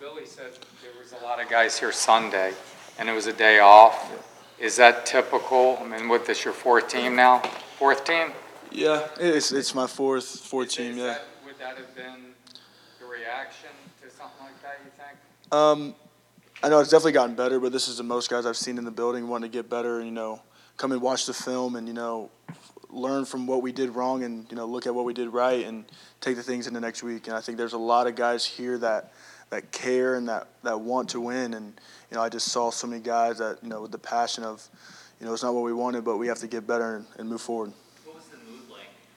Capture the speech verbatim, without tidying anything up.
Billy said there was a lot of guys here Sunday, and it was a day off. Is that typical? I mean, what, this your fourth team now? Fourth team? Yeah, it's it's my fourth fourth Is- team. is Yeah. that- Would that have been the reaction to something like that, you think? Um, I know it's definitely gotten better, but this is the most guys I've seen in the building wanting to get better. You know, come and watch the film and you know, learn from what we did wrong and you know look at what we did right and take the things into next week. And I think there's a lot of guys here that that care and that that want to win. And you know, I just saw so many guys that you know with the passion of, you know, it's not what we wanted, but we have to get better and, and move forward.